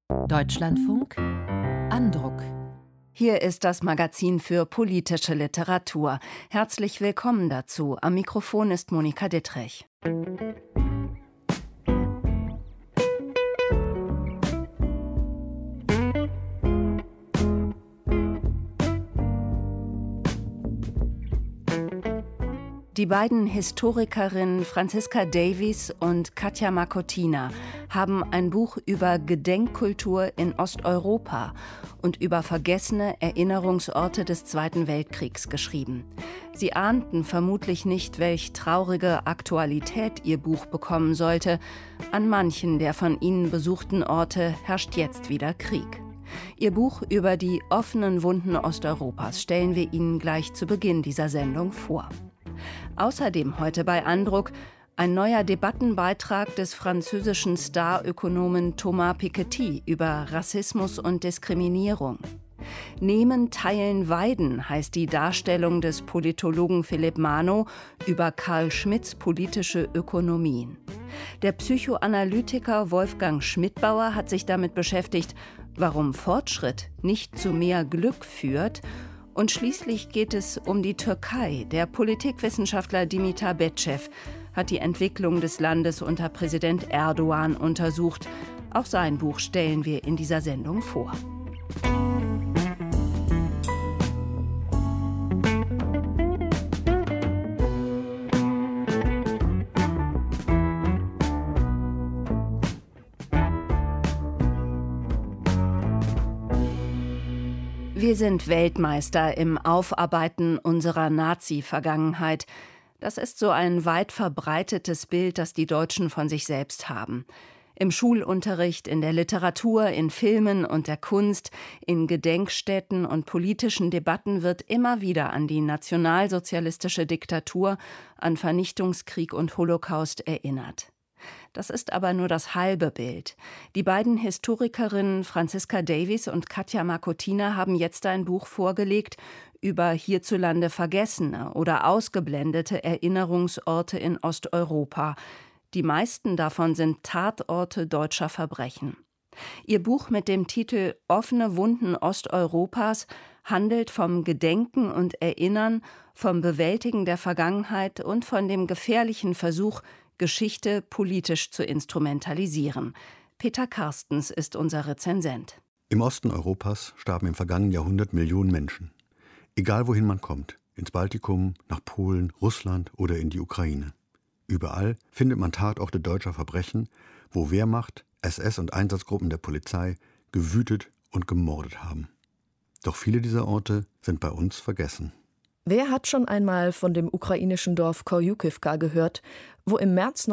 Deutschlandfunk Andruck. Hier ist das Magazin für politische Literatur. Herzlich willkommen dazu. Am Mikrofon ist Monika Dittrich. Die beiden Historikerinnen Franziska Davies und Katja Makotina haben ein Buch über Gedenkkultur in Osteuropa und über vergessene Erinnerungsorte des Zweiten Weltkriegs geschrieben. Sie ahnten vermutlich nicht, welch traurige Aktualität ihr Buch bekommen sollte. An manchen der von ihnen besuchten Orte herrscht jetzt wieder Krieg. Ihr Buch über die offenen Wunden Osteuropas stellen wir Ihnen gleich zu Beginn dieser Sendung vor. Außerdem heute bei Andruck ein neuer Debattenbeitrag des französischen Star-Ökonomen Thomas Piketty über Rassismus und Diskriminierung. Nehmen, teilen, weiden heißt die Darstellung des Politologen Philipp Manow über Carl Schmitts politische Ökonomien. Der Psychoanalytiker Wolfgang Schmidbauer hat sich damit beschäftigt, warum Fortschritt nicht zu mehr Glück führt. Und schließlich geht es um die Türkei. Der Politikwissenschaftler Dimitar Betschef hat die Entwicklung des Landes unter Präsident Erdogan untersucht. Auch sein Buch stellen wir in dieser Sendung vor. Wir sind Weltmeister im Aufarbeiten unserer Nazi-Vergangenheit. Das ist so ein weit verbreitetes Bild, das die Deutschen von sich selbst haben. Im Schulunterricht, in der Literatur, in Filmen und der Kunst, in Gedenkstätten und politischen Debatten wird immer wieder an die nationalsozialistische Diktatur, an Vernichtungskrieg und Holocaust erinnert. Das ist aber nur das halbe Bild. Die beiden Historikerinnen Franziska Davies und Katja Makotina haben jetzt ein Buch vorgelegt über hierzulande vergessene oder ausgeblendete Erinnerungsorte in Osteuropa. Die meisten davon sind Tatorte deutscher Verbrechen. Ihr Buch mit dem Titel »Offene Wunden Osteuropas« handelt vom Gedenken und Erinnern, vom Bewältigen der Vergangenheit und von dem gefährlichen Versuch, Geschichte politisch zu instrumentalisieren. Peter Carstens ist unser Rezensent. Im Osten Europas starben im vergangenen Jahrhundert Millionen Menschen. Egal wohin man kommt, ins Baltikum, nach Polen, Russland oder in die Ukraine. Überall findet man Tatorte deutscher Verbrechen, wo Wehrmacht, SS und Einsatzgruppen der Polizei gewütet und gemordet haben. Doch viele dieser Orte sind bei uns vergessen. Wer hat schon einmal von dem ukrainischen Dorf Korjukivka gehört, wo im März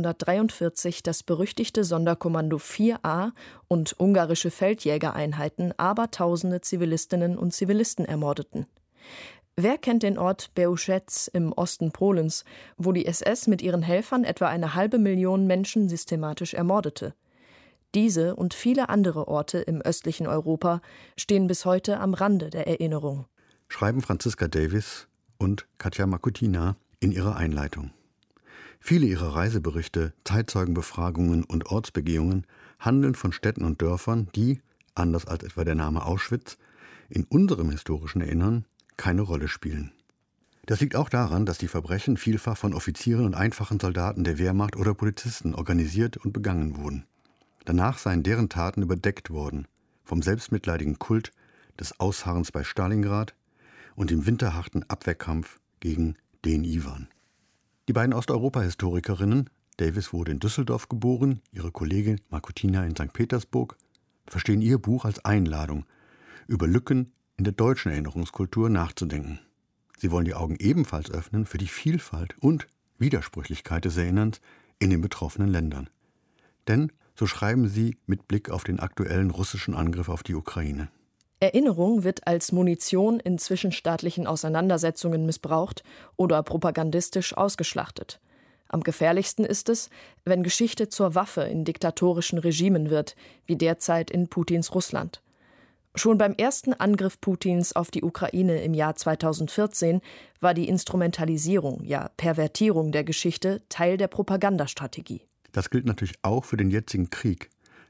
1943 das berüchtigte Sonderkommando 4A und ungarische Feldjägereinheiten abertausende Zivilistinnen und Zivilisten ermordeten? Wer kennt den Ort Bełżec im Osten Polens, wo die SS mit ihren Helfern etwa 500.000 Menschen systematisch ermordete? Diese und viele andere Orte im östlichen Europa stehen bis heute am Rande der Erinnerung. Schreiben Franziska Davies und Katja Makotina in ihrer Einleitung. Viele ihrer Reiseberichte, Zeitzeugenbefragungen und Ortsbegehungen handeln von Städten und Dörfern, die, anders als etwa der Name Auschwitz, in unserem historischen Erinnern keine Rolle spielen. Das liegt auch daran, dass die Verbrechen vielfach von Offizieren und einfachen Soldaten der Wehrmacht oder Polizisten organisiert und begangen wurden. Danach seien deren Taten überdeckt worden, vom selbstmitleidigen Kult des Ausharrens bei Stalingrad und dem winterharten Abwehrkampf gegen den Iwan. Die beiden Osteuropa-Historikerinnen, Davies wurde in Düsseldorf geboren, ihre Kollegin Makotina in St. Petersburg, verstehen ihr Buch als Einladung, über Lücken in der deutschen Erinnerungskultur nachzudenken. Sie wollen die Augen ebenfalls öffnen für die Vielfalt und Widersprüchlichkeit des Erinnerns in den betroffenen Ländern. Denn, so schreiben sie mit Blick auf den aktuellen russischen Angriff auf die Ukraine: Erinnerung wird als Munition in zwischenstaatlichen Auseinandersetzungen missbraucht oder propagandistisch ausgeschlachtet. Am gefährlichsten ist es, wenn Geschichte zur Waffe in diktatorischen Regimen wird, wie derzeit in Putins Russland. Schon beim ersten Angriff Putins auf die Ukraine im Jahr 2014 war die Instrumentalisierung, ja Pervertierung der Geschichte Teil der Propagandastrategie. Das gilt natürlich auch für den jetzigen Krieg,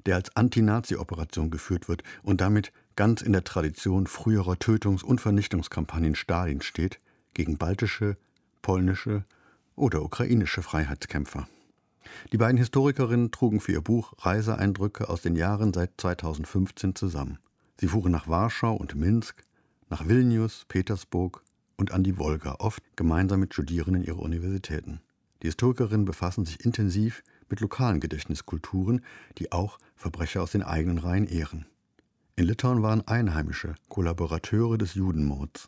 der als Anti-Nazi-Operation geführt wird und damit ganz in der Tradition früherer Tötungs- und Vernichtungskampagnen Stalins steht, gegen baltische, polnische oder ukrainische Freiheitskämpfer. Die beiden Historikerinnen trugen für ihr Buch Reiseeindrücke aus den Jahren seit 2015 zusammen. Sie fuhren nach Warschau und Minsk, nach Vilnius, Petersburg und an die Wolga, oft gemeinsam mit Studierenden ihrer Universitäten. Die Historikerinnen befassen sich intensiv mit lokalen Gedächtniskulturen, die auch Verbrecher aus den eigenen Reihen ehren. In Litauen waren Einheimische Kollaborateure des Judenmords.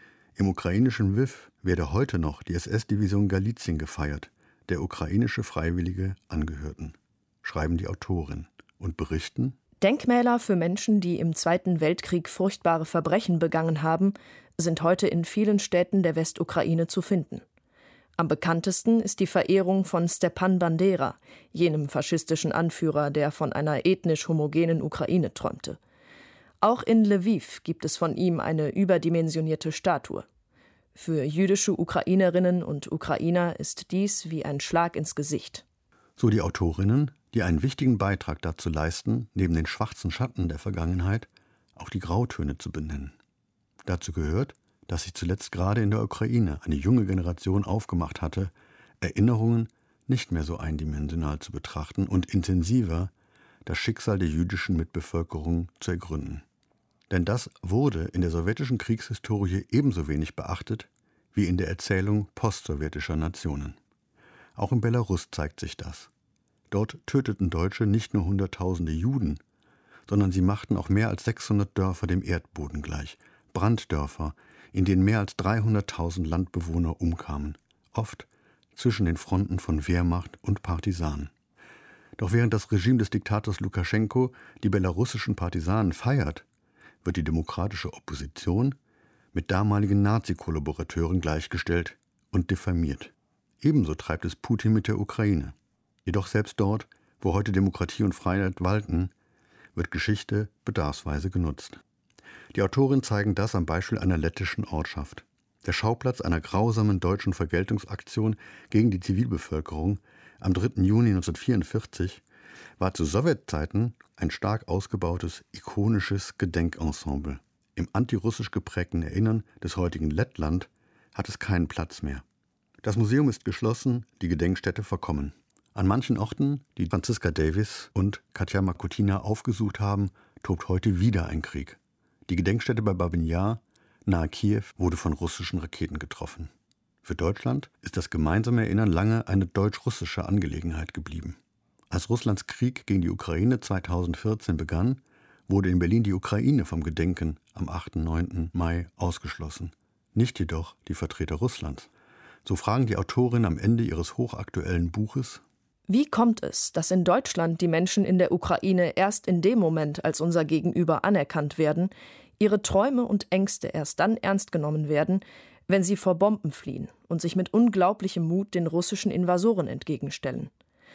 Im ukrainischen Lwiw werde heute noch die SS-Division Galizien gefeiert, der ukrainische Freiwillige angehörten, schreiben die Autoren und berichten: Denkmäler für Menschen, die im Zweiten Weltkrieg furchtbare Verbrechen begangen haben, sind heute in vielen Städten der Westukraine zu finden. Am bekanntesten ist die Verehrung von Stepan Bandera, jenem faschistischen Anführer, der von einer ethnisch homogenen Ukraine träumte. Auch in Lwiw gibt es von ihm eine überdimensionierte Statue. Für jüdische Ukrainerinnen und Ukrainer ist dies wie ein Schlag ins Gesicht. So die Autorinnen, die einen wichtigen Beitrag dazu leisten, neben den schwarzen Schatten der Vergangenheit auch die Grautöne zu benennen. Dazu gehört, dass sich zuletzt gerade in der Ukraine eine junge Generation aufgemacht hatte, Erinnerungen nicht mehr so eindimensional zu betrachten und intensiver das Schicksal der jüdischen Mitbevölkerung zu ergründen. Denn das wurde in der sowjetischen Kriegshistorie ebenso wenig beachtet wie in der Erzählung postsowjetischer Nationen. Auch in Belarus zeigt sich das. Dort töteten Deutsche nicht nur Hunderttausende Juden, sondern sie machten auch mehr als 600 Dörfer dem Erdboden gleich. Branddörfer, in denen mehr als 300.000 Landbewohner umkamen, oft zwischen den Fronten von Wehrmacht und Partisanen. Doch während das Regime des Diktators Lukaschenko die belarussischen Partisanen feiert, wird die demokratische Opposition mit damaligen Nazi-Kollaborateuren gleichgestellt und diffamiert. Ebenso treibt es Putin mit der Ukraine. Jedoch selbst dort, wo heute Demokratie und Freiheit walten, wird Geschichte bedarfsweise genutzt. Die Autoren zeigen das am Beispiel einer lettischen Ortschaft. Der Schauplatz einer grausamen deutschen Vergeltungsaktion gegen die Zivilbevölkerung am 3. Juni 1944 war zu Sowjetzeiten ein stark ausgebautes, ikonisches Gedenkensemble. Im antirussisch geprägten Erinnern des heutigen Lettland hat es keinen Platz mehr. Das Museum ist geschlossen, die Gedenkstätte verkommen. An manchen Orten, die Franziska Davies und Katja Makutina aufgesucht haben, tobt heute wieder ein Krieg. Die Gedenkstätte bei Babyn Jar, nahe Kiew, wurde von russischen Raketen getroffen. Für Deutschland ist das gemeinsame Erinnern lange eine deutsch-russische Angelegenheit geblieben. Als Russlands Krieg gegen die Ukraine 2014 begann, wurde in Berlin die Ukraine vom Gedenken am 8. und 9. Mai ausgeschlossen. Nicht jedoch die Vertreter Russlands. So fragen die Autorinnen am Ende ihres hochaktuellen Buches: Wie kommt es, dass in Deutschland die Menschen in der Ukraine erst in dem Moment als unser Gegenüber anerkannt werden, ihre Träume und Ängste erst dann ernst genommen werden, wenn sie vor Bomben fliehen und sich mit unglaublichem Mut den russischen Invasoren entgegenstellen?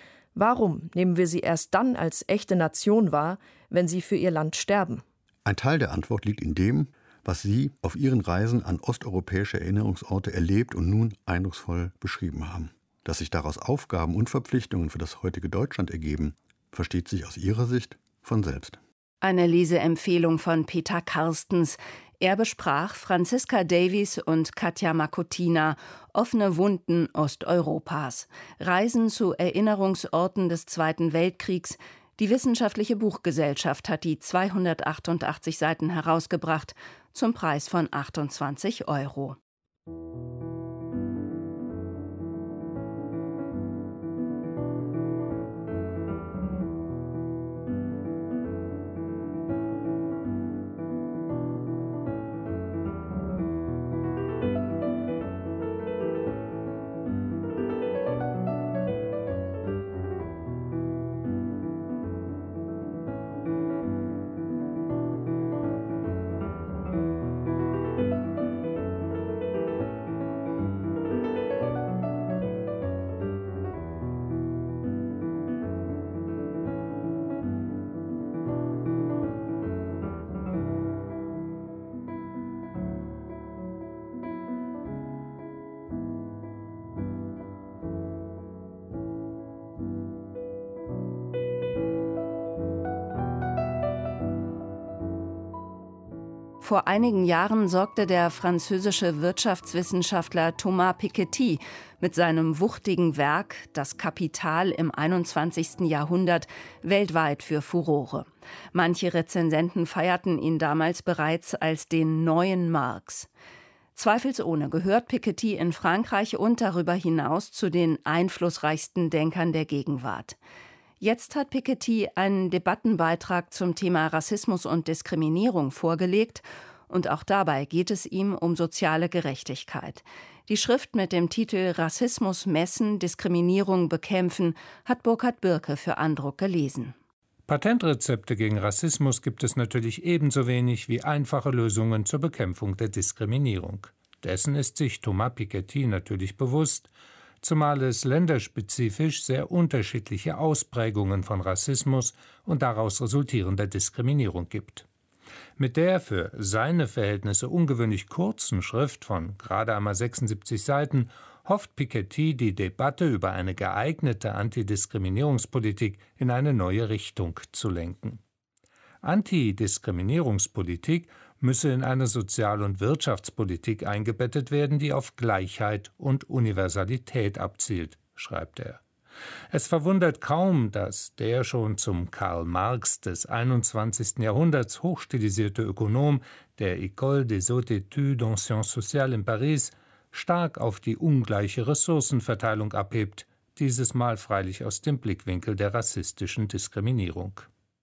Warum nehmen wir sie erst dann als echte Nation wahr, wenn sie für ihr Land sterben? Ein Teil der Antwort liegt in dem, was Sie auf Ihren Reisen an osteuropäische Erinnerungsorte erlebt und nun eindrucksvoll beschrieben haben. Dass sich daraus Aufgaben und Verpflichtungen für das heutige Deutschland ergeben, versteht sich aus Ihrer Sicht von selbst. Eine Leseempfehlung von Peter Carstens. Er besprach Franziska Davies und Katja Makutina, Offene Wunden Osteuropas. Reisen zu Erinnerungsorten des Zweiten Weltkriegs. Die Wissenschaftliche Buchgesellschaft hat die 288 Seiten herausgebracht, zum Preis von 28 €. Vor einigen Jahren sorgte der französische Wirtschaftswissenschaftler Thomas Piketty mit seinem wuchtigen Werk »Das Kapital im 21. Jahrhundert« weltweit für Furore. Manche Rezensenten feierten ihn damals bereits als den neuen Marx. Zweifelsohne gehört Piketty in Frankreich und darüber hinaus zu den einflussreichsten Denkern der Gegenwart. Jetzt hat Piketty einen Debattenbeitrag zum Thema Rassismus und Diskriminierung vorgelegt, und auch dabei geht es ihm um soziale Gerechtigkeit. Die Schrift mit dem Titel »Rassismus messen, Diskriminierung bekämpfen« hat Burkhard Birke für Andruck gelesen. Patentrezepte gegen Rassismus gibt es natürlich ebenso wenig wie einfache Lösungen zur Bekämpfung der Diskriminierung. Dessen ist sich Thomas Piketty natürlich bewusst, zumal es länderspezifisch sehr unterschiedliche Ausprägungen von Rassismus und daraus resultierender Diskriminierung gibt. Mit der für seine Verhältnisse ungewöhnlich kurzen Schrift von gerade einmal 76 Seiten hofft Piketty, die Debatte über eine geeignete Antidiskriminierungspolitik in eine neue Richtung zu lenken. Antidiskriminierungspolitik müsse in eine Sozial- und Wirtschaftspolitik eingebettet werden, die auf Gleichheit und Universalität abzielt, schreibt er. Es verwundert kaum, dass der schon zum Karl Marx des 21. Jahrhunderts hochstilisierte Ökonom der École des Hautes Études en Sciences Sociales in Paris stark auf die ungleiche Ressourcenverteilung abhebt, dieses Mal freilich aus dem Blickwinkel der rassistischen Diskriminierung.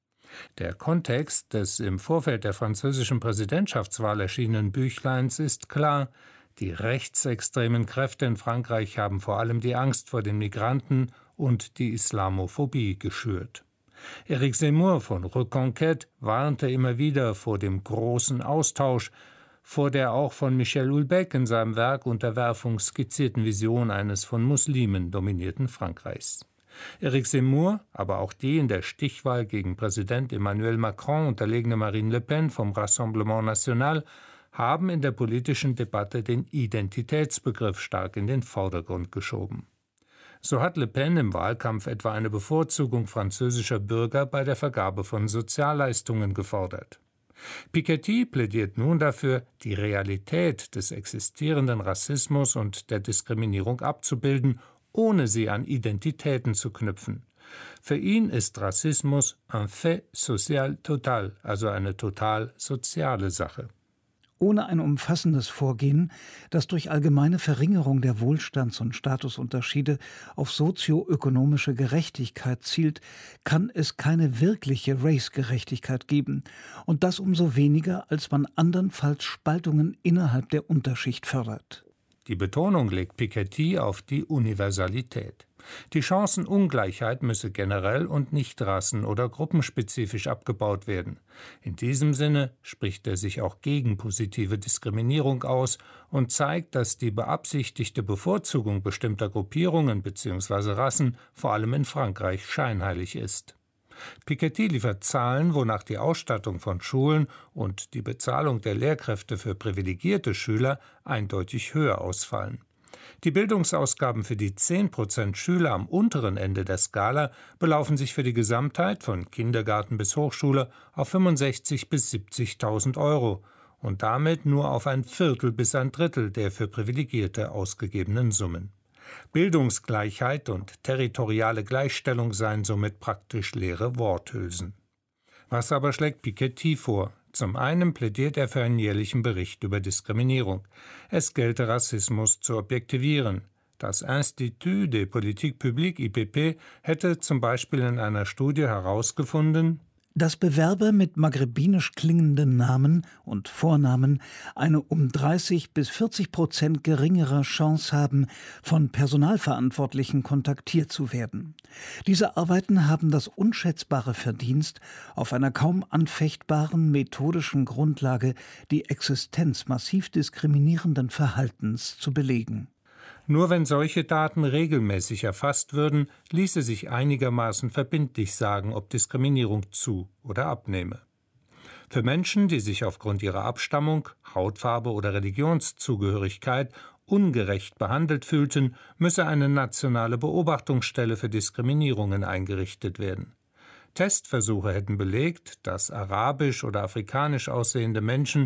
Der Kontext des im Vorfeld der französischen Präsidentschaftswahl erschienenen Büchleins ist klar: Die rechtsextremen Kräfte in Frankreich haben vor allem die Angst vor den Migranten und die Islamophobie geschürt. Éric Zemmour von Reconquête warnte immer wieder vor dem großen Austausch, vor der auch von Michel Houellebecq in seinem Werk Unterwerfung skizzierten Vision eines von Muslimen dominierten Frankreichs. Éric Zemmour, aber auch die in der Stichwahl gegen Präsident Emmanuel Macron unterlegene Marine Le Pen vom Rassemblement National haben in der politischen Debatte den Identitätsbegriff stark in den Vordergrund geschoben. So hat Le Pen im Wahlkampf etwa eine Bevorzugung französischer Bürger bei der Vergabe von Sozialleistungen gefordert. Piketty plädiert nun dafür, die Realität des existierenden Rassismus und der Diskriminierung abzubilden, ohne sie an Identitäten zu knüpfen. Für ihn ist Rassismus un fait social total, also eine total soziale Sache. Ohne ein umfassendes Vorgehen, das durch allgemeine Verringerung der Wohlstands- und Statusunterschiede auf sozioökonomische Gerechtigkeit zielt, kann es keine wirkliche Race-Gerechtigkeit geben. Und das umso weniger, als man andernfalls Spaltungen innerhalb der Unterschicht fördert. Die Betonung legt Piketty auf die Universalität. Die Chancenungleichheit müsse generell und nicht rassen- oder gruppenspezifisch abgebaut werden. In diesem Sinne spricht er sich auch gegen positive Diskriminierung aus und zeigt, dass die beabsichtigte Bevorzugung bestimmter Gruppierungen bzw. Rassen vor allem in Frankreich scheinheilig ist. Piketty liefert Zahlen, wonach die Ausstattung von Schulen und die Bezahlung der Lehrkräfte für privilegierte Schüler eindeutig höher ausfallen. Die Bildungsausgaben für die 10% Schüler am unteren Ende der Skala belaufen sich für die Gesamtheit von Kindergarten bis Hochschule auf 65.000 bis 70.000 Euro und damit nur auf ein Viertel bis ein Drittel der für Privilegierte ausgegebenen Summen. Bildungsgleichheit und territoriale Gleichstellung seien somit praktisch leere Worthülsen. Was aber schlägt Piketty vor? Zum einen plädiert er für einen jährlichen Bericht über Diskriminierung. Es gelte Rassismus zu objektivieren. Das Institut des Politiques Publiques IPP hätte zum Beispiel in einer Studie herausgefunden, dass Bewerber mit maghrebinisch klingenden Namen und Vornamen eine um 30 bis 40% geringere Chance haben, von Personalverantwortlichen kontaktiert zu werden. Diese Arbeiten haben das unschätzbare Verdienst, auf einer kaum anfechtbaren methodischen Grundlage die Existenz massiv diskriminierenden Verhaltens zu belegen. Nur wenn solche Daten regelmäßig erfasst würden, ließe sich einigermaßen verbindlich sagen, ob Diskriminierung zu- oder abnehme. Für Menschen, die sich aufgrund ihrer Abstammung, Hautfarbe oder Religionszugehörigkeit ungerecht behandelt fühlten, müsse eine nationale Beobachtungsstelle für Diskriminierungen eingerichtet werden. Testversuche hätten belegt, dass arabisch oder afrikanisch aussehende Menschen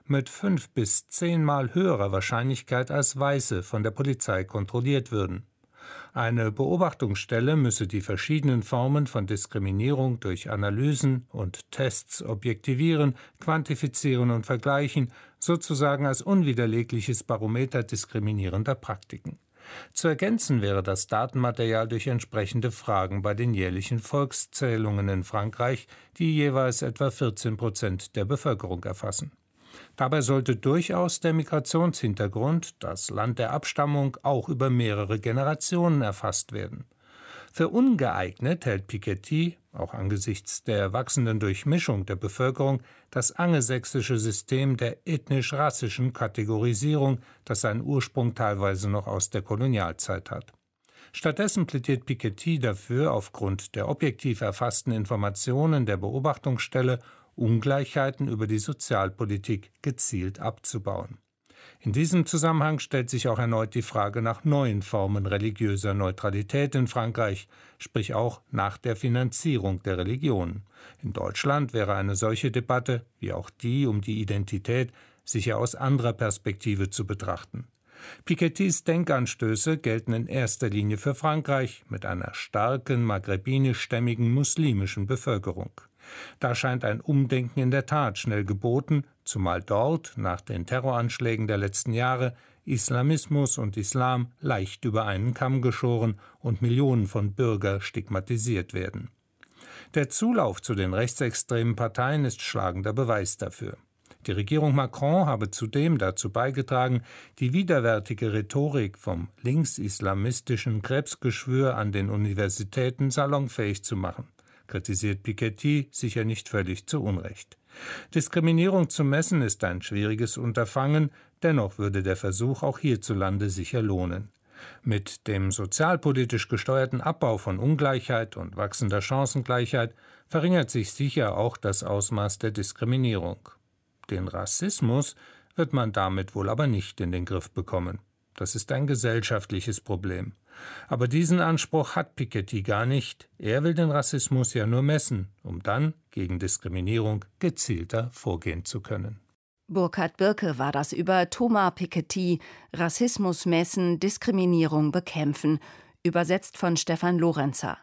mit 5 bis 10-mal höherer Wahrscheinlichkeit als Weiße von der Polizei kontrolliert würden. Eine Beobachtungsstelle müsse die verschiedenen Formen von Diskriminierung durch Analysen und Tests objektivieren, quantifizieren und vergleichen, sozusagen als unwiderlegliches Barometer diskriminierender Praktiken. Zu ergänzen wäre das Datenmaterial durch entsprechende Fragen bei den jährlichen Volkszählungen in Frankreich, die jeweils etwa 14% der Bevölkerung erfassen. Dabei sollte durchaus der Migrationshintergrund, das Land der Abstammung, auch über mehrere Generationen erfasst werden. Für ungeeignet hält Piketty, auch angesichts der wachsenden Durchmischung der Bevölkerung, das angelsächsische System der ethnisch-rassischen Kategorisierung, das seinen Ursprung teilweise noch aus der Kolonialzeit hat. Stattdessen plädiert Piketty dafür, aufgrund der objektiv erfassten Informationen der Beobachtungsstelle Ungleichheiten über die Sozialpolitik gezielt abzubauen. In diesem Zusammenhang stellt sich auch erneut die Frage nach neuen Formen religiöser Neutralität in Frankreich, sprich auch nach der Finanzierung der Religion. In Deutschland wäre eine solche Debatte, wie auch die um die Identität, sicher aus anderer Perspektive zu betrachten. Pikettys Denkanstöße gelten in erster Linie für Frankreich mit einer starken maghrebinischstämmigen muslimischen Bevölkerung. Da scheint ein Umdenken in der Tat schnell geboten, zumal dort, nach den Terroranschlägen der letzten Jahre, Islamismus und Islam leicht über einen Kamm geschoren und Millionen von Bürgern stigmatisiert werden. Der Zulauf zu den rechtsextremen Parteien ist schlagender Beweis dafür. Die Regierung Macron habe zudem dazu beigetragen, die widerwärtige Rhetorik vom linksislamistischen Krebsgeschwür an den Universitäten salonfähig zu machen, kritisiert Piketty sicher nicht völlig zu Unrecht. Diskriminierung zu messen ist ein schwieriges Unterfangen, dennoch würde der Versuch auch hierzulande sicher lohnen. Mit dem sozialpolitisch gesteuerten Abbau von Ungleichheit und wachsender Chancengleichheit verringert sich sicher auch das Ausmaß der Diskriminierung. Den Rassismus wird man damit wohl aber nicht in den Griff bekommen. Das ist ein gesellschaftliches Problem. Aber diesen Anspruch hat Piketty gar nicht. Er will den Rassismus ja nur messen, um dann gegen Diskriminierung gezielter vorgehen zu können. Burkhard Birke war das über Thomas Piketty, Rassismus messen, Diskriminierung bekämpfen, übersetzt von Stefan Lorenzer.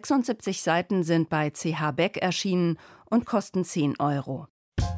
76 Seiten sind bei CH Beck erschienen und kosten 10 €.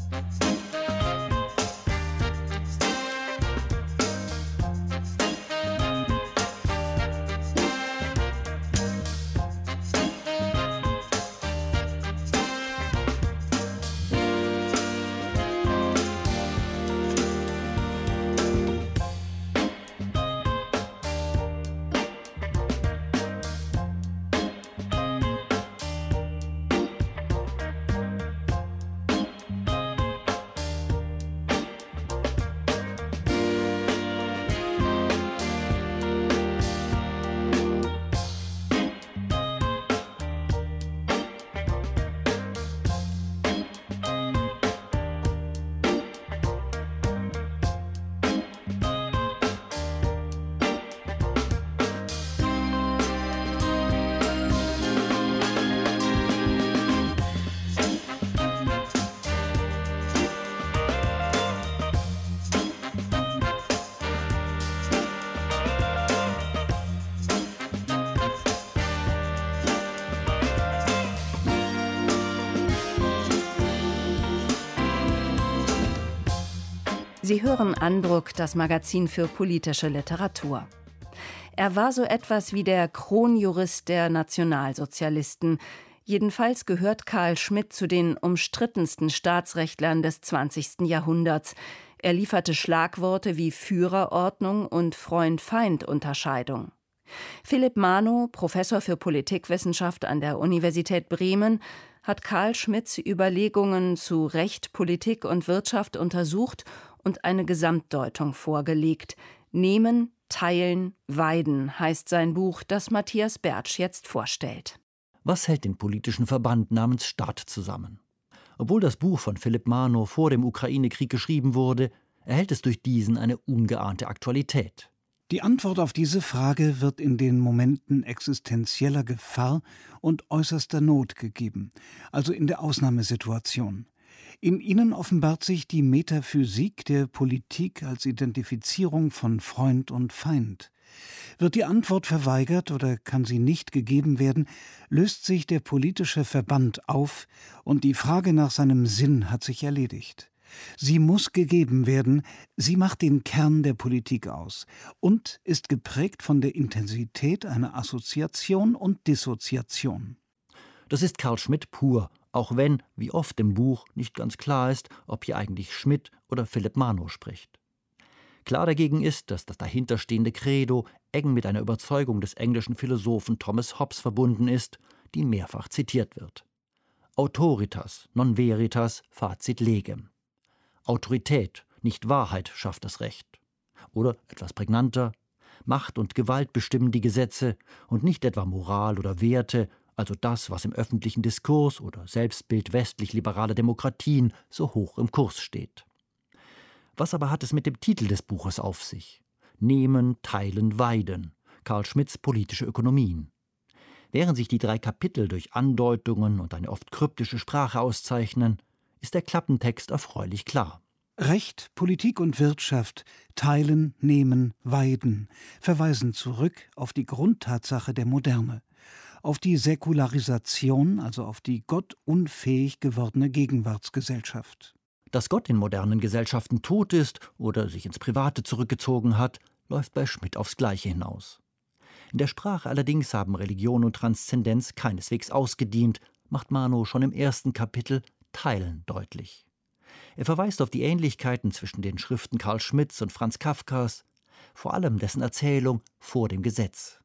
Sie hören Andruck, das Magazin für politische Literatur. Er war so etwas wie der Kronjurist der Nationalsozialisten. Jedenfalls gehört Carl Schmitt zu den umstrittensten Staatsrechtlern des 20. Jahrhunderts. Er lieferte Schlagworte wie Führerordnung und Freund-Feind-Unterscheidung. Philipp Manow, Professor für Politikwissenschaft an der Universität Bremen, hat Carl Schmitts Überlegungen zu Recht, Politik und Wirtschaft untersucht und eine Gesamtdeutung vorgelegt. Nehmen, teilen, weiden heißt sein Buch, das Matthias Bertsch jetzt vorstellt. Was hält den politischen Verband namens Staat zusammen? Obwohl das Buch von Philipp Manow vor dem Ukraine-Krieg geschrieben wurde, erhält es durch diesen eine ungeahnte Aktualität. Die Antwort auf diese Frage wird in den Momenten existenzieller Gefahr und äußerster Not gegeben, also in der Ausnahmesituation. In ihnen offenbart sich die Metaphysik der Politik als Identifizierung von Freund und Feind. Wird die Antwort verweigert oder kann sie nicht gegeben werden, löst sich der politische Verband auf und die Frage nach seinem Sinn hat sich erledigt. Sie muss gegeben werden, sie macht den Kern der Politik aus und ist geprägt von der Intensität einer Assoziation und Dissoziation. Das ist Carl Schmitt pur, auch wenn, wie oft im Buch, nicht ganz klar ist, ob hier eigentlich Schmitt oder Philipp Manow spricht. Klar dagegen ist, dass das dahinterstehende Credo eng mit einer Überzeugung des englischen Philosophen Thomas Hobbes verbunden ist, die mehrfach zitiert wird. Autoritas, non veritas, facit legem. Autorität, nicht Wahrheit, schafft das Recht. Oder, etwas prägnanter, Macht und Gewalt bestimmen die Gesetze und nicht etwa Moral oder Werte, also das, was im öffentlichen Diskurs oder Selbstbild westlich-liberaler Demokratien so hoch im Kurs steht. Was aber hat es mit dem Titel des Buches auf sich? Nehmen, teilen, weiden. Carl Schmitts politische Ökonomien. Während sich die 3 Kapitel durch Andeutungen und eine oft kryptische Sprache auszeichnen, ist der Klappentext erfreulich klar. Recht, Politik und Wirtschaft, teilen, nehmen, weiden, verweisen zurück auf die Grundtatsache der Moderne, auf die Säkularisation, also auf die gottunfähig gewordene Gegenwartsgesellschaft. Dass Gott in modernen Gesellschaften tot ist oder sich ins Private zurückgezogen hat, läuft bei Schmitt aufs Gleiche hinaus. In der Sprache allerdings haben Religion und Transzendenz keineswegs ausgedient, macht Manow schon im 1. Kapitel Teilen deutlich. Er verweist auf die Ähnlichkeiten zwischen den Schriften Carl Schmitts und Franz Kafkas, vor allem dessen Erzählung Vor dem Gesetz.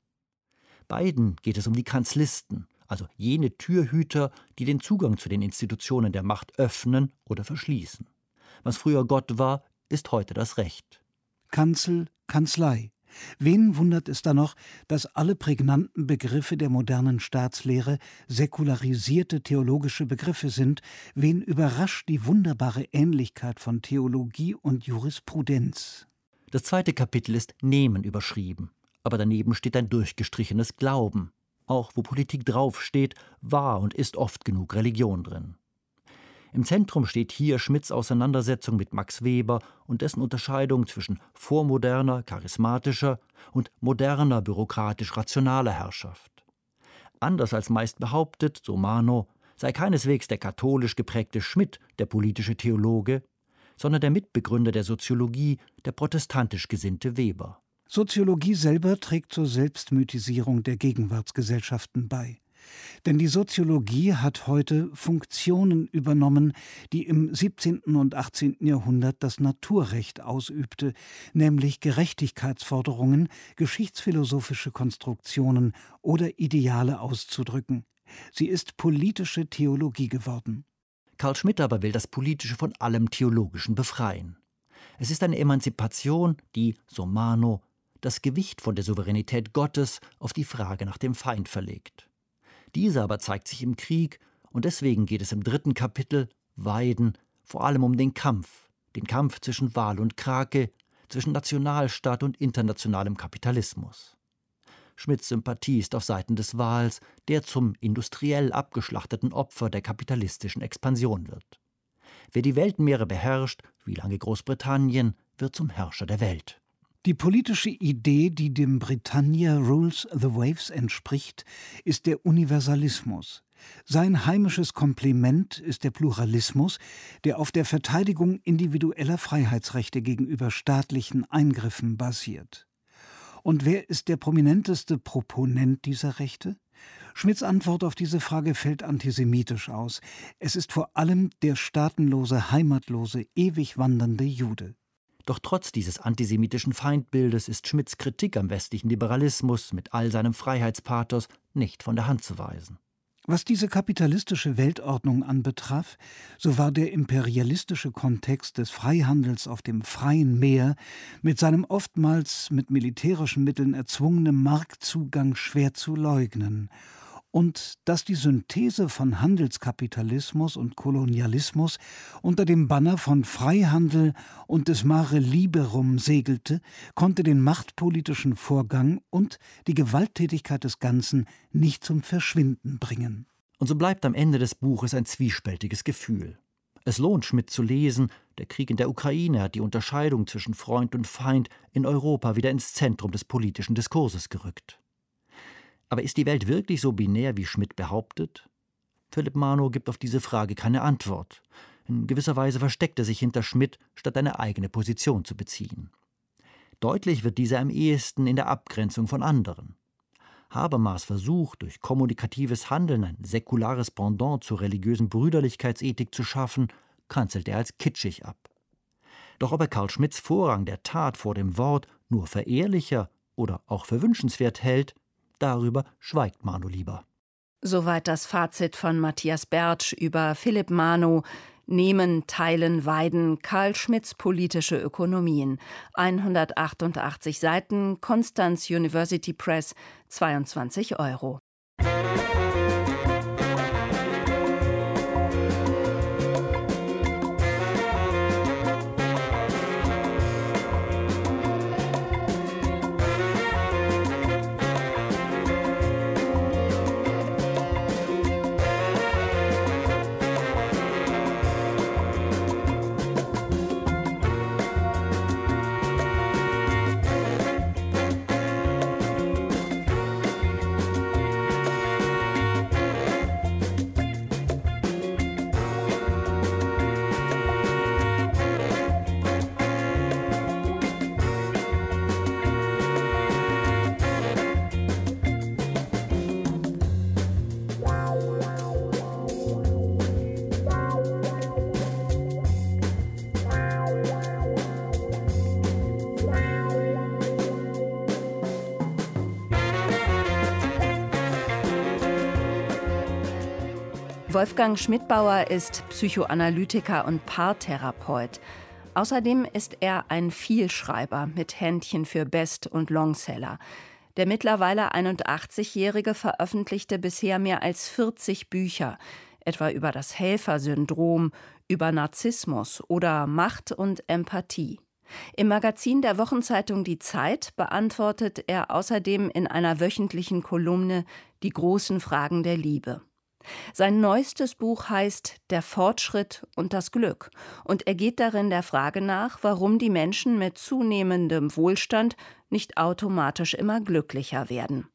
Beiden geht es um die Kanzlisten, also jene Türhüter, die den Zugang zu den Institutionen der Macht öffnen oder verschließen. Was früher Gott war, ist heute das Recht. Kanzel, Kanzlei. Wen wundert es da noch, dass alle prägnanten Begriffe der modernen Staatslehre säkularisierte theologische Begriffe sind? Wen überrascht die wunderbare Ähnlichkeit von Theologie und Jurisprudenz? Das 2. Kapitel ist Nehmen überschrieben, aber daneben steht ein durchgestrichenes Glauben. Auch wo Politik draufsteht, war und ist oft genug Religion drin. Im Zentrum steht hier Schmitts Auseinandersetzung mit Max Weber und dessen Unterscheidung zwischen vormoderner, charismatischer und moderner, bürokratisch-rationaler Herrschaft. Anders als meist behauptet, so Manow, sei keineswegs der katholisch geprägte Schmitt der politische Theologe, sondern der Mitbegründer der Soziologie, der protestantisch gesinnte Weber. Soziologie selber trägt zur Selbstmythisierung der Gegenwartsgesellschaften bei. Denn die Soziologie hat heute Funktionen übernommen, die im 17. und 18. Jahrhundert das Naturrecht ausübte, nämlich Gerechtigkeitsforderungen, geschichtsphilosophische Konstruktionen oder Ideale auszudrücken. Sie ist politische Theologie geworden. Carl Schmitt aber will das Politische von allem Theologischen befreien. Es ist eine Emanzipation, die, so Manow, das Gewicht von der Souveränität Gottes auf die Frage nach dem Feind verlegt. Dieser aber zeigt sich im Krieg und deswegen geht es im 3. Kapitel, Weiden, vor allem um den Kampf zwischen Wahl und Krake, zwischen Nationalstaat und internationalem Kapitalismus. Schmidts Sympathie ist auf Seiten des Wahls, der zum industriell abgeschlachteten Opfer der kapitalistischen Expansion wird. Wer die Weltmeere beherrscht, wie lange Großbritannien, wird zum Herrscher der Welt. Die politische Idee, die dem Britannia Rules the Waves entspricht, ist der Universalismus. Sein heimisches Komplement ist der Pluralismus, der auf der Verteidigung individueller Freiheitsrechte gegenüber staatlichen Eingriffen basiert. Und wer ist der prominenteste Proponent dieser Rechte? Schmidts Antwort auf diese Frage fällt antisemitisch aus. Es ist vor allem der staatenlose, heimatlose, ewig wandernde Jude. Doch trotz dieses antisemitischen Feindbildes ist Schmidts Kritik am westlichen Liberalismus mit all seinem Freiheitspathos nicht von der Hand zu weisen. Was diese kapitalistische Weltordnung anbetraf, so war der imperialistische Kontext des Freihandels auf dem freien Meer mit seinem oftmals mit militärischen Mitteln erzwungenen Marktzugang schwer zu leugnen. Und dass die Synthese von Handelskapitalismus und Kolonialismus unter dem Banner von Freihandel und des Mare Liberum segelte, konnte den machtpolitischen Vorgang und die Gewalttätigkeit des Ganzen nicht zum Verschwinden bringen. Und so bleibt am Ende des Buches ein zwiespältiges Gefühl. Es lohnt, Schmidt zu lesen. Der Krieg in der Ukraine hat die Unterscheidung zwischen Freund und Feind in Europa wieder ins Zentrum des politischen Diskurses gerückt. Aber ist die Welt wirklich so binär, wie Schmidt behauptet? Philipp Manow gibt auf diese Frage keine Antwort. In gewisser Weise versteckt er sich hinter Schmidt, statt eine eigene Position zu beziehen. Deutlich wird dieser am ehesten in der Abgrenzung von anderen. Habermas Versuch, durch kommunikatives Handeln ein säkulares Pendant zur religiösen Brüderlichkeitsethik zu schaffen, kanzelt er als kitschig ab. Doch ob er Carl Schmitts Vorrang der Tat vor dem Wort nur für ehrlicher oder auch für wünschenswert hält, darüber schweigt Manow lieber. Soweit das Fazit von Matthias Bertsch über Philipp Manow. Nehmen, teilen, weiden, Carl Schmitts politische Ökonomien. 188 Seiten, Konstanz University Press, 22 €. Wolfgang Schmidbauer ist Psychoanalytiker und Paartherapeut. Außerdem ist er ein Vielschreiber mit Händchen für Best- und Longseller. Der mittlerweile 81-Jährige veröffentlichte bisher mehr als 40 Bücher, etwa über das Helfersyndrom, über Narzissmus oder Macht und Empathie. Im Magazin der Wochenzeitung Die Zeit beantwortet er außerdem in einer wöchentlichen Kolumne die großen Fragen der Liebe. Sein neuestes Buch heißt »Der Fortschritt und das Glück« und er geht darin der Frage nach, warum die Menschen mit zunehmendem Wohlstand nicht automatisch immer glücklicher werden.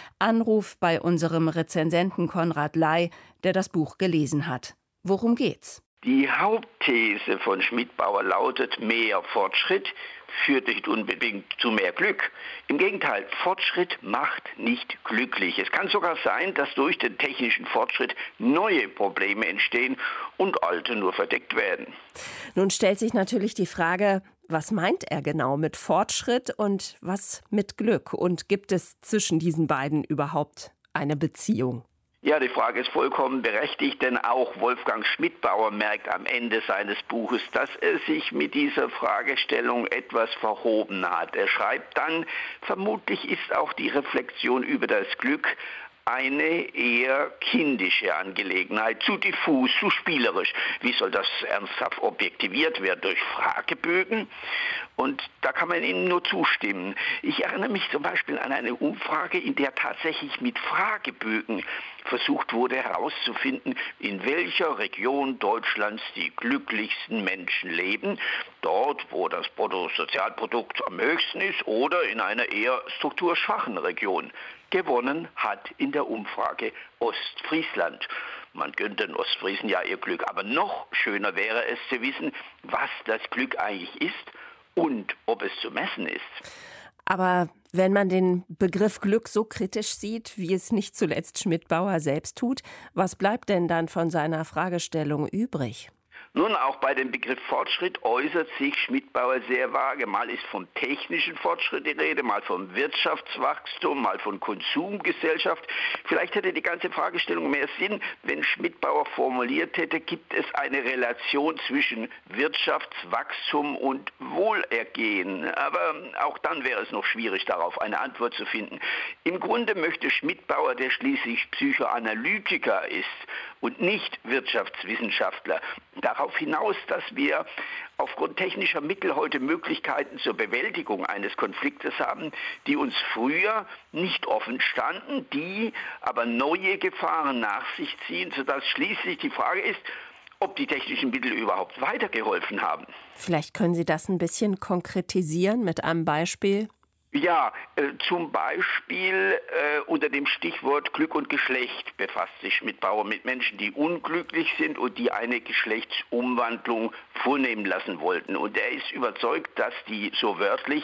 Anruf bei unserem Rezensenten Konrad Ley, der das Buch gelesen hat. Worum geht's? Die Hauptthese von Schmidbauer lautet, mehr Fortschritt führt nicht unbedingt zu mehr Glück. Im Gegenteil, Fortschritt macht nicht glücklich. Es kann sogar sein, dass durch den technischen Fortschritt neue Probleme entstehen und alte nur verdeckt werden. Nun stellt sich natürlich die Frage, was meint er genau mit Fortschritt und was mit Glück? Und gibt es zwischen diesen beiden überhaupt eine Beziehung? Ja, die Frage ist vollkommen berechtigt, denn auch Wolfgang Schmidbauer merkt am Ende seines Buches, dass er sich mit dieser Fragestellung etwas verhoben hat. Er schreibt dann, vermutlich ist auch die Reflexion über das Glück eine eher kindische Angelegenheit, zu diffus, zu spielerisch. Wie soll das ernsthaft objektiviert werden? Durch Fragebögen? Und da kann man ihm nur zustimmen. Ich erinnere mich zum Beispiel an eine Umfrage, in der tatsächlich mit Fragebögen versucht wurde herauszufinden, in welcher Region Deutschlands die glücklichsten Menschen leben. Dort, wo das Bruttosozialprodukt am höchsten ist oder in einer eher strukturschwachen Region. Gewonnen hat in der Umfrage Ostfriesland. Man gönnt den Ostfriesen ja ihr Glück. Aber noch schöner wäre es zu wissen, was das Glück eigentlich ist und ob es zu messen ist. Aber wenn man den Begriff Glück so kritisch sieht, wie es nicht zuletzt Schmidbauer selbst tut, was bleibt denn dann von seiner Fragestellung übrig? Nun, auch bei dem Begriff Fortschritt äußert sich Schmidbauer sehr vage. Mal ist vom technischen Fortschritt die Rede, mal vom Wirtschaftswachstum, mal von Konsumgesellschaft. Vielleicht hätte die ganze Fragestellung mehr Sinn, wenn Schmidbauer formuliert hätte, gibt es eine Relation zwischen Wirtschaftswachstum und Wohlergehen. Aber auch dann wäre es noch schwierig, darauf eine Antwort zu finden. Im Grunde möchte Schmidbauer, der schließlich Psychoanalytiker ist und nicht Wirtschaftswissenschaftler, darauf hinaus, dass wir aufgrund technischer Mittel heute Möglichkeiten zur Bewältigung eines Konfliktes haben, die uns früher nicht offen standen, die aber neue Gefahren nach sich ziehen, sodass schließlich die Frage ist, ob die technischen Mittel überhaupt weitergeholfen haben. Vielleicht können Sie das ein bisschen konkretisieren mit einem Beispiel? Ja, zum Beispiel unter dem Stichwort Glück und Geschlecht befasst sich Schmidbauer mit Menschen, die unglücklich sind und die eine Geschlechtsumwandlung vornehmen lassen wollten. Und er ist überzeugt, dass die, so wörtlich,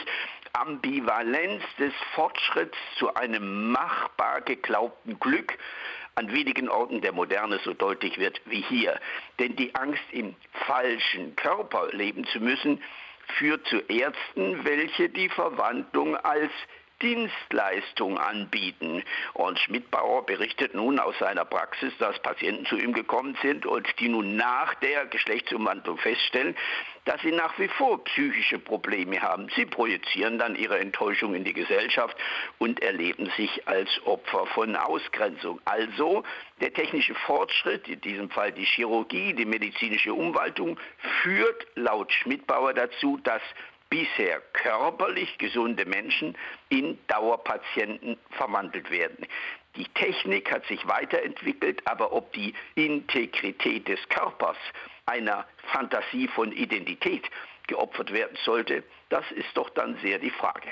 Ambivalenz des Fortschritts zu einem machbar geglaubten Glück an wenigen Orten der Moderne so deutlich wird wie hier. Denn die Angst, im falschen Körper leben zu müssen, führt zu Ärzten, welche die Verwandlung als Dienstleistung anbieten. Und Schmidbauer berichtet nun aus seiner Praxis, dass Patienten zu ihm gekommen sind und die nun nach der Geschlechtsumwandlung feststellen, dass sie nach wie vor psychische Probleme haben. Sie projizieren dann ihre Enttäuschung in die Gesellschaft und erleben sich als Opfer von Ausgrenzung. Also der technische Fortschritt, in diesem Fall die Chirurgie, die medizinische Umwandlung, führt laut Schmidbauer dazu, dass bisher körperlich gesunde Menschen in Dauerpatienten verwandelt werden. Die Technik hat sich weiterentwickelt, aber ob die Integrität des Körpers einer Fantasie von Identität geopfert werden sollte, das ist doch dann sehr die Frage.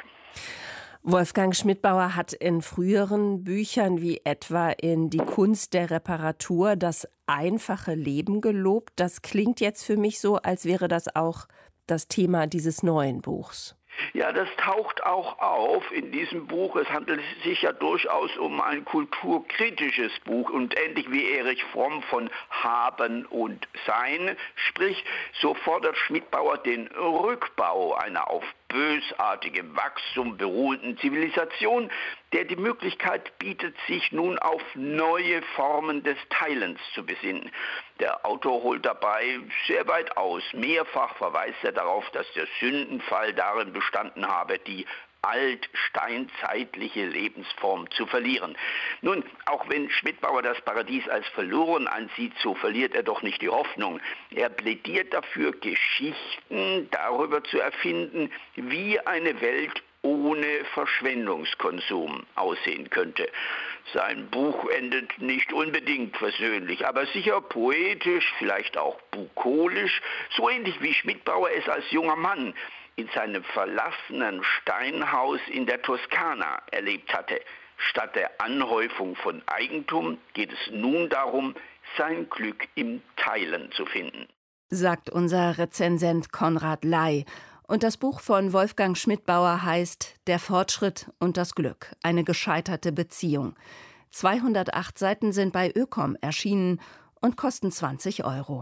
Wolfgang Schmidbauer hat in früheren Büchern wie etwa in Die Kunst der Reparatur das einfache Leben gelobt. Das klingt jetzt für mich so, als wäre das auch das Thema dieses neuen Buchs. Ja, das taucht auch auf in diesem Buch. Es handelt sich ja durchaus um ein kulturkritisches Buch. Und ähnlich wie Erich Fromm von Haben und Sein spricht, so fordert Schmidbauer den Rückbau einer auf bösartigem Wachstum beruhenden Zivilisation, der die Möglichkeit bietet, sich nun auf neue Formen des Teilens zu besinnen. Der Autor holt dabei sehr weit aus. Mehrfach verweist er darauf, dass der Sündenfall darin bestanden habe, die altsteinzeitliche Lebensform zu verlieren. Nun, auch wenn Schmidbauer das Paradies als verloren ansieht, so verliert er doch nicht die Hoffnung. Er plädiert dafür, Geschichten darüber zu erfinden, wie eine Welt ohne Verschwendungskonsum aussehen könnte. Sein Buch endet nicht unbedingt versöhnlich, aber sicher poetisch, vielleicht auch bukolisch, so ähnlich wie Schmidbauer es als junger Mann in seinem verlassenen Steinhaus in der Toskana erlebt hatte. Statt der Anhäufung von Eigentum geht es nun darum, sein Glück im Teilen zu finden. Sagt unser Rezensent Konrad Ley. Und das Buch von Wolfgang Schmidbauer heißt »Der Fortschritt und das Glück. Eine gescheiterte Beziehung«. 208 Seiten sind bei Ökom erschienen und kosten 20 €.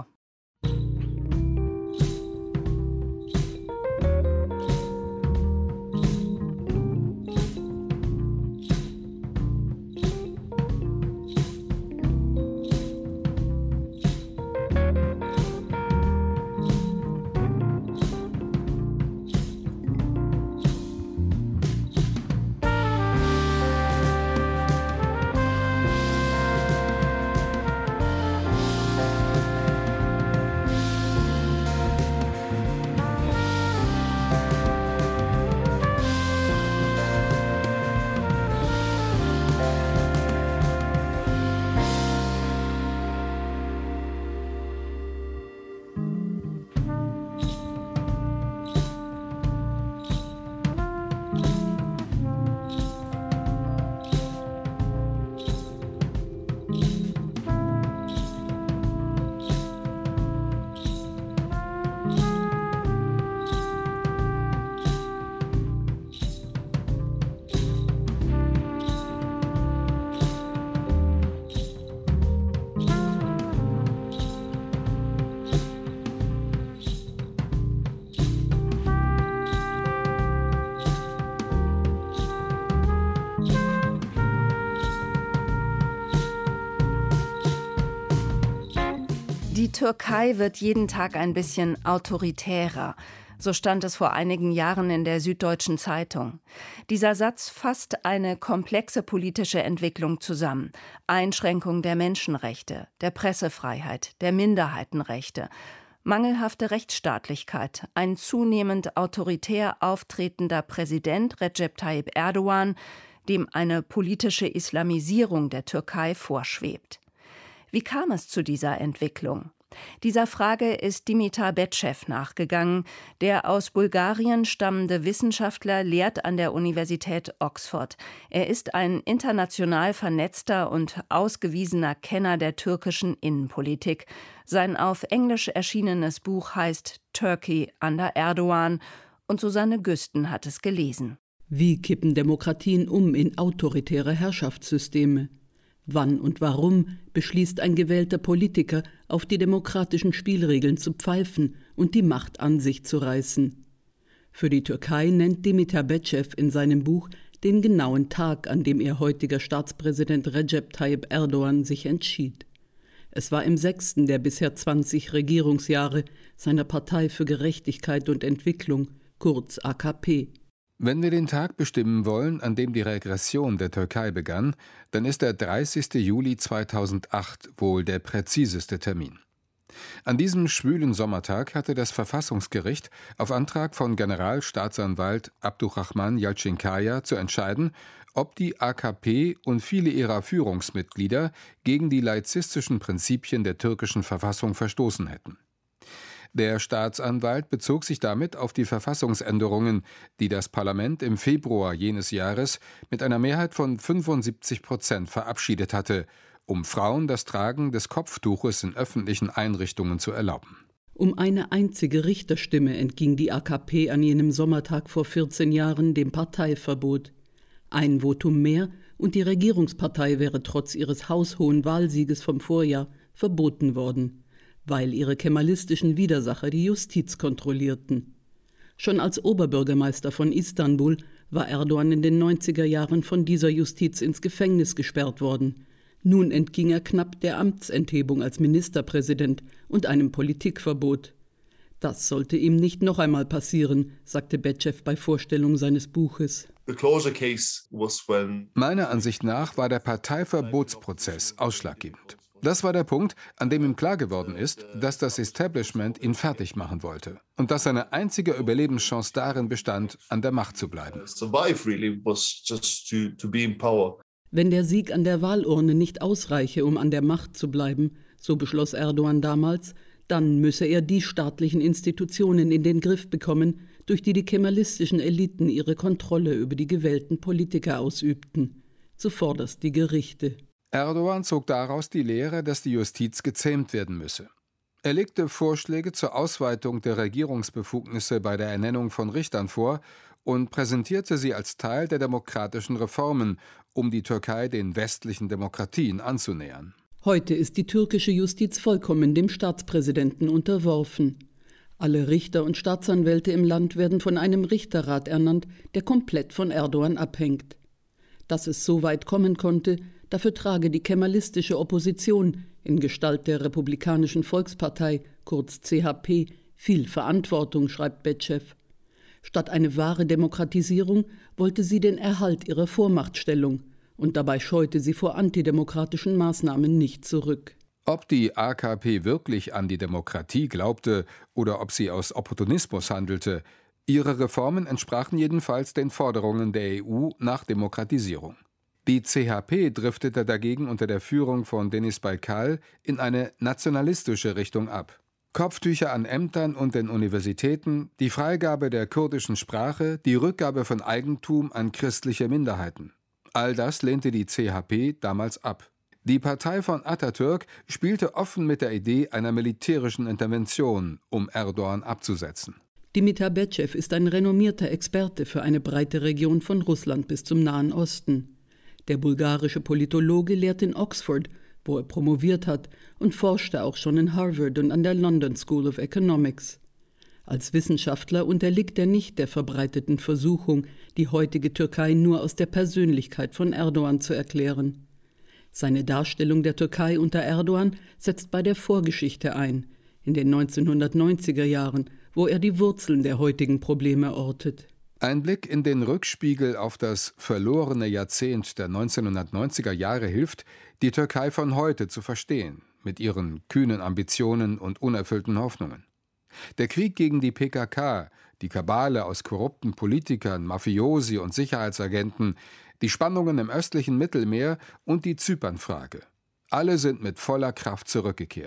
Die Türkei wird jeden Tag ein bisschen autoritärer. So stand es vor einigen Jahren in der Süddeutschen Zeitung. Dieser Satz fasst eine komplexe politische Entwicklung zusammen. Einschränkung der Menschenrechte, der Pressefreiheit, der Minderheitenrechte, mangelhafte Rechtsstaatlichkeit, ein zunehmend autoritär auftretender Präsident Recep Tayyip Erdogan, dem eine politische Islamisierung der Türkei vorschwebt. Wie kam es zu dieser Entwicklung? Dieser Frage ist Dimitar Betschew nachgegangen. Der aus Bulgarien stammende Wissenschaftler lehrt an der Universität Oxford. Er ist ein international vernetzter und ausgewiesener Kenner der türkischen Innenpolitik. Sein auf Englisch erschienenes Buch heißt Turkey under Erdogan und Susanne Güsten hat es gelesen. Wie kippen Demokratien um in autoritäre Herrschaftssysteme? Wann und warum beschließt ein gewählter Politiker, auf die demokratischen Spielregeln zu pfeifen und die Macht an sich zu reißen? Für die Türkei nennt Dimitar Betschew in seinem Buch den genauen Tag, an dem ihr heutiger Staatspräsident Recep Tayyip Erdogan sich entschied. Es war im 6. der bisher 20 Regierungsjahre seiner Partei für Gerechtigkeit und Entwicklung, kurz AKP. Wenn wir den Tag bestimmen wollen, an dem die Regression der Türkei begann, dann ist der 30. Juli 2008 wohl der präziseste Termin. An diesem schwülen Sommertag hatte das Verfassungsgericht auf Antrag von Generalstaatsanwalt Abdurrahman Yalcinkaya zu entscheiden, ob die AKP und viele ihrer Führungsmitglieder gegen die laizistischen Prinzipien der türkischen Verfassung verstoßen hätten. Der Staatsanwalt bezog sich damit auf die Verfassungsänderungen, die das Parlament im Februar jenes Jahres mit einer Mehrheit von 75% verabschiedet hatte, um Frauen das Tragen des Kopftuches in öffentlichen Einrichtungen zu erlauben. Um eine einzige Richterstimme entging die AKP an jenem Sommertag vor 14 Jahren dem Parteiverbot. Ein Votum mehr und die Regierungspartei wäre trotz ihres haushohen Wahlsieges vom Vorjahr verboten worden, weil ihre kemalistischen Widersacher die Justiz kontrollierten. Schon als Oberbürgermeister von Istanbul war Erdogan in den 90er Jahren von dieser Justiz ins Gefängnis gesperrt worden. Nun entging er knapp der Amtsenthebung als Ministerpräsident und einem Politikverbot. Das sollte ihm nicht noch einmal passieren, sagte Betschew bei Vorstellung seines Buches. Meiner Ansicht nach war der Parteiverbotsprozess ausschlaggebend. Das war der Punkt, an dem ihm klar geworden ist, dass das Establishment ihn fertig machen wollte und dass seine einzige Überlebenschance darin bestand, an der Macht zu bleiben. Wenn der Sieg an der Wahlurne nicht ausreiche, um an der Macht zu bleiben, so beschloss Erdogan damals, dann müsse er die staatlichen Institutionen in den Griff bekommen, durch die kemalistischen Eliten ihre Kontrolle über die gewählten Politiker ausübten, zuvorderst die Gerichte. Erdogan zog daraus die Lehre, dass die Justiz gezähmt werden müsse. Er legte Vorschläge zur Ausweitung der Regierungsbefugnisse bei der Ernennung von Richtern vor und präsentierte sie als Teil der demokratischen Reformen, um die Türkei den westlichen Demokratien anzunähern. Heute ist die türkische Justiz vollkommen dem Staatspräsidenten unterworfen. Alle Richter und Staatsanwälte im Land werden von einem Richterrat ernannt, der komplett von Erdogan abhängt. Dass es so weit kommen konnte, dafür trage die kemalistische Opposition in Gestalt der Republikanischen Volkspartei, kurz CHP, viel Verantwortung, schreibt Betschew. Statt eine wahre Demokratisierung wollte sie den Erhalt ihrer Vormachtstellung und dabei scheute sie vor antidemokratischen Maßnahmen nicht zurück. Ob die AKP wirklich an die Demokratie glaubte oder ob sie aus Opportunismus handelte, ihre Reformen entsprachen jedenfalls den Forderungen der EU nach Demokratisierung. Die CHP driftete dagegen unter der Führung von Deniz Baykal in eine nationalistische Richtung ab. Kopftücher an Ämtern und den Universitäten, die Freigabe der kurdischen Sprache, die Rückgabe von Eigentum an christliche Minderheiten. All das lehnte die CHP damals ab. Die Partei von Atatürk spielte offen mit der Idee einer militärischen Intervention, um Erdogan abzusetzen. Dimitar Betschew ist ein renommierter Experte für eine breite Region von Russland bis zum Nahen Osten. Der bulgarische Politologe lehrt in Oxford, wo er promoviert hat, und forschte auch schon in Harvard und an der London School of Economics. Als Wissenschaftler unterliegt er nicht der verbreiteten Versuchung, die heutige Türkei nur aus der Persönlichkeit von Erdogan zu erklären. Seine Darstellung der Türkei unter Erdogan setzt bei der Vorgeschichte ein, in den 1990er Jahren, wo er die Wurzeln der heutigen Probleme ortet. Ein Blick in den Rückspiegel auf das verlorene Jahrzehnt der 1990er Jahre hilft, die Türkei von heute zu verstehen, mit ihren kühnen Ambitionen und unerfüllten Hoffnungen. Der Krieg gegen die PKK, die Kabale aus korrupten Politikern, Mafiosi und Sicherheitsagenten, die Spannungen im östlichen Mittelmeer und die Zypernfrage. Alle sind mit voller Kraft zurückgekehrt.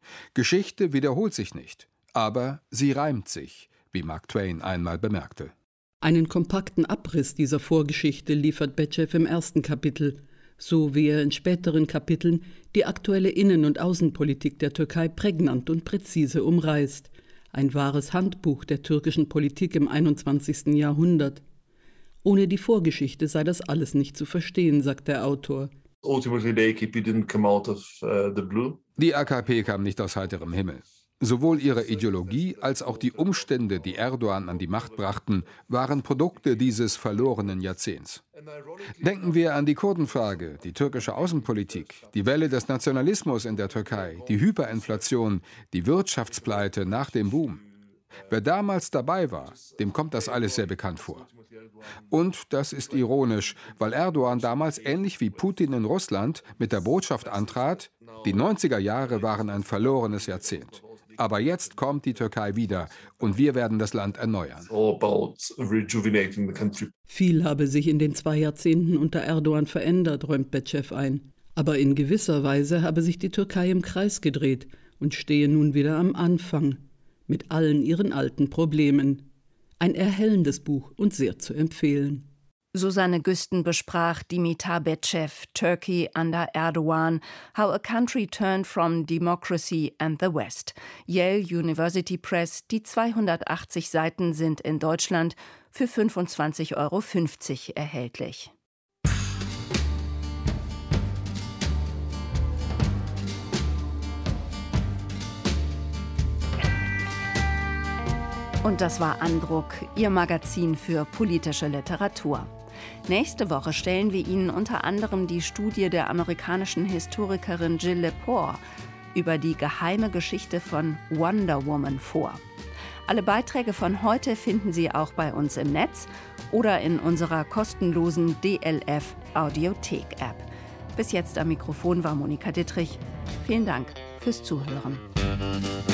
Geschichte wiederholt sich nicht, aber sie reimt sich, wie Mark Twain einmal bemerkte. Einen kompakten Abriss dieser Vorgeschichte liefert Becef im ersten Kapitel, so wie er in späteren Kapiteln die aktuelle Innen- und Außenpolitik der Türkei prägnant und präzise umreißt. Ein wahres Handbuch der türkischen Politik im 21. Jahrhundert. Ohne die Vorgeschichte sei das alles nicht zu verstehen, sagt der Autor. Die AKP kam nicht aus heiterem Himmel. Sowohl ihre Ideologie als auch die Umstände, die Erdogan an die Macht brachten, waren Produkte dieses verlorenen Jahrzehnts. Denken wir an die Kurdenfrage, die türkische Außenpolitik, die Welle des Nationalismus in der Türkei, die Hyperinflation, die Wirtschaftspleite nach dem Boom. Wer damals dabei war, dem kommt das alles sehr bekannt vor. Und das ist ironisch, weil Erdogan damals ähnlich wie Putin in Russland mit der Botschaft antrat, die 90er Jahre waren ein verlorenes Jahrzehnt. Aber jetzt kommt die Türkei wieder und wir werden das Land erneuern. Viel habe sich in den 2 Jahrzehnten unter Erdogan verändert, räumt Becef ein. Aber in gewisser Weise habe sich die Türkei im Kreis gedreht und stehe nun wieder am Anfang, mit allen ihren alten Problemen. Ein erhellendes Buch und sehr zu empfehlen. Susanne Güsten besprach Dimitar Becef, Turkey under Erdogan, How a Country Turned from Democracy and the West. Yale University Press, die 280 Seiten sind in Deutschland für 25,50 € erhältlich. Und das war Andruck, Ihr Magazin für politische Literatur. Nächste Woche stellen wir Ihnen unter anderem die Studie der amerikanischen Historikerin Jill Lepore über die geheime Geschichte von Wonder Woman vor. Alle Beiträge von heute finden Sie auch bei uns im Netz oder in unserer kostenlosen DLF Audiothek-App. Bis jetzt am Mikrofon war Monika Dittrich. Vielen Dank fürs Zuhören.